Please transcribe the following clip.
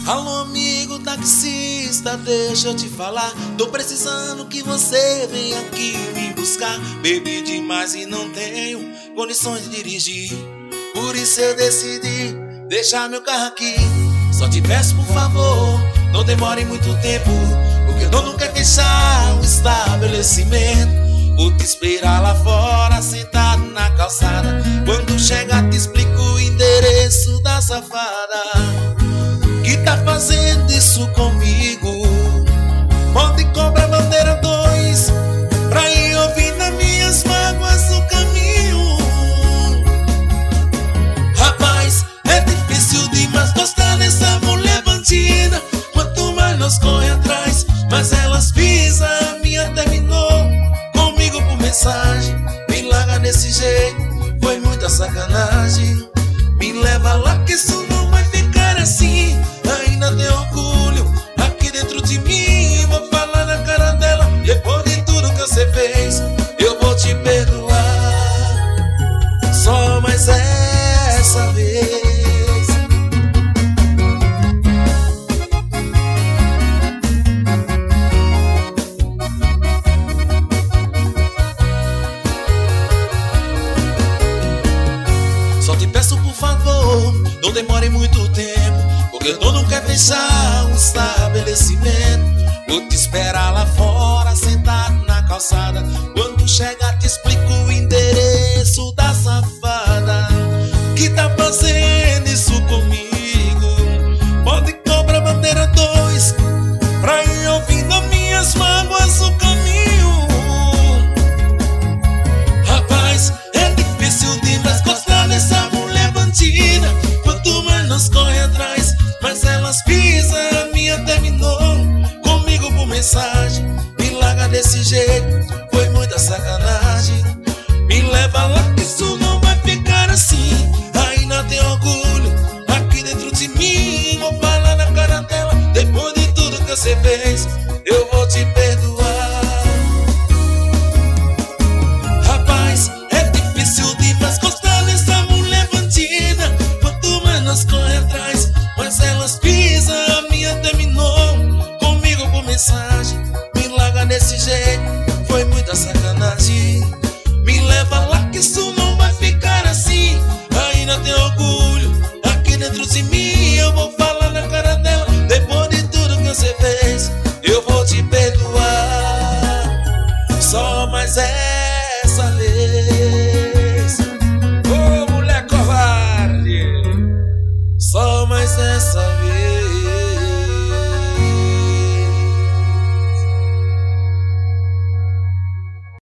Alô, amigo taxista, deixa eu te falar. Tô precisando que você venha aqui me buscar. Bebi demais e não tenho condições de dirigir. Por isso eu decidi deixar meu carro aqui. Só te peço, por favor, não demore muito tempo, porque o dono quer fechar o estabelecimento. Vou te esperar lá fora, sentado na calçada. Quando chegar te explico o endereço da safada que tá fazendo isso comigo. Pode cobrar bandeira 2 pra ir ouvindo as minhas mágoas no caminho. Rapaz, é difícil demais gostar dessa mulher bandida. Quanto mais nós corre atrás, mais elas pisam. A minha terminou comigo por mensagem. Me larga desse jeito, foi muita sacanagem. Me leva lá que isso não vai ficar assim. Ainda tem orgulho aqui dentro de mim. Vou falar na cara dela, depois de tudo que você fez, eu vou te perdoar, só mais essa vez. Só te peço, por favor, não demore muito tempo, porque o dono quer fechar um estabelecimento. Vou te esperar lá fora, sentado na calçada. Quando chegar te explico o